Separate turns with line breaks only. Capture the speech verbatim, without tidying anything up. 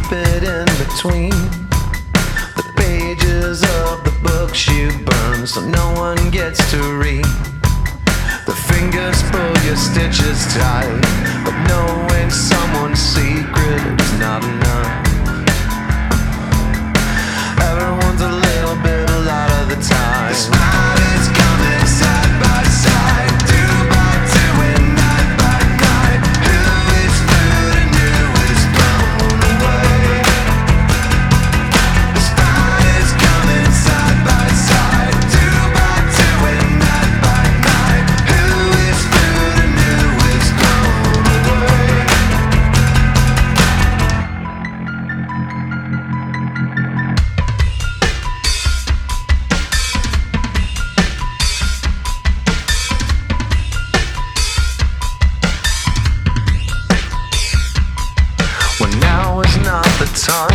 it in between the pages of the books you burn, so no one gets to read. The fingers pull your stitches tight, but knowing someone's secret is not enough. Everyone's a little bit a lot of the time. The smile is coming side by side, two by two and night by night. Who is food and who is blown away? The smile is coming side by side, two by two and night by night. Who is food and who is blown away? When now is not the time